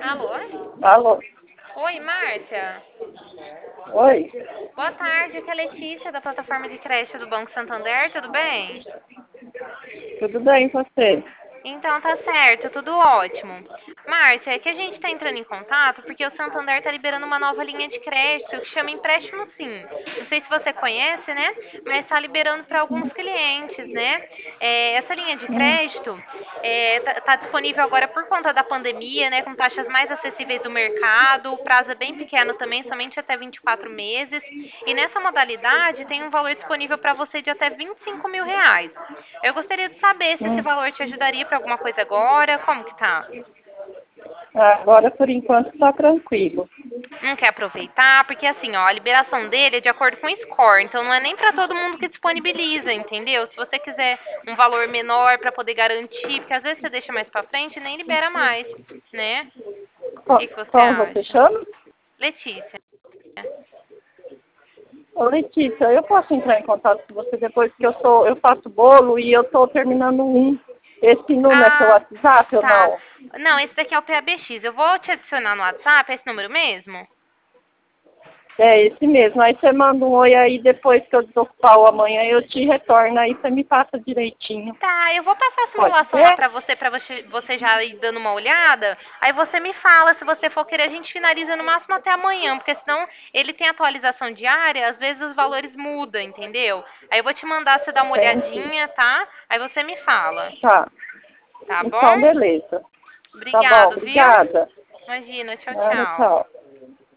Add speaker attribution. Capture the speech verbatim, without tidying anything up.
Speaker 1: Alô?
Speaker 2: Alô?
Speaker 1: Oi, Márcia.
Speaker 2: Oi?
Speaker 1: Boa tarde, aqui é a Letícia, da plataforma de crédito do Banco Santander, tudo bem?
Speaker 2: Tudo bem com você?
Speaker 1: Então tá certo, tudo ótimo. Márcia, é que a gente está entrando em contato porque o Santander está liberando uma nova linha de crédito que chama Empréstimo Sim. Não sei se você conhece, né? Mas está liberando para alguns clientes, né? É, essa linha de
Speaker 2: Hum,
Speaker 1: crédito está disponível agora por conta da pandemia, né? Com taxas mais acessíveis do mercado, o prazo é bem pequeno também, somente até vinte e quatro meses. E nessa modalidade tem um valor disponível para você de até vinte e cinco mil reais. Eu gostaria de saber se esse
Speaker 2: hum.
Speaker 1: valor te ajudaria para alguma coisa agora, como que tá?
Speaker 2: Agora, por enquanto, está tranquilo.
Speaker 1: Não quer aproveitar? Porque assim, ó, a liberação dele é de acordo com o score, então não é nem para todo mundo que disponibiliza, entendeu? Se você quiser um valor menor para poder garantir, porque às vezes você deixa mais para frente e nem libera mais, né? O
Speaker 2: Co-
Speaker 1: que, que você
Speaker 2: Como você
Speaker 1: acha?
Speaker 2: chama?
Speaker 1: Letícia.
Speaker 2: Ô, Letícia, eu posso entrar em contato com você depois que eu sou, eu faço bolo e eu estou terminando um. Esse número é seu
Speaker 1: Ah,
Speaker 2: WhatsApp ou
Speaker 1: tá.
Speaker 2: não?
Speaker 1: Não, esse daqui é o P A B X. Eu vou te adicionar no WhatsApp, é esse número mesmo?
Speaker 2: É esse mesmo. Aí você manda um oi aí, depois que eu desocupar o amanhã, eu te retorno, aí você me passa direitinho.
Speaker 1: Tá, eu vou passar a
Speaker 2: Pode
Speaker 1: simulação lá
Speaker 2: ser?
Speaker 1: pra você, pra você, você já ir dando uma olhada. Aí você me fala, se você for querer, a gente finaliza no máximo até amanhã, porque senão ele tem atualização diária, às vezes os valores mudam, entendeu? Aí eu vou te mandar você dar uma
Speaker 2: Entendi.
Speaker 1: olhadinha, tá? Aí você me fala,
Speaker 2: Tá.
Speaker 1: tá
Speaker 2: Então,
Speaker 1: bom?
Speaker 2: beleza. Tá bom,
Speaker 1: Obrigado, viu?
Speaker 2: obrigada.
Speaker 1: Imagina, tchau,
Speaker 2: Ah,
Speaker 1: tchau.
Speaker 2: tchau.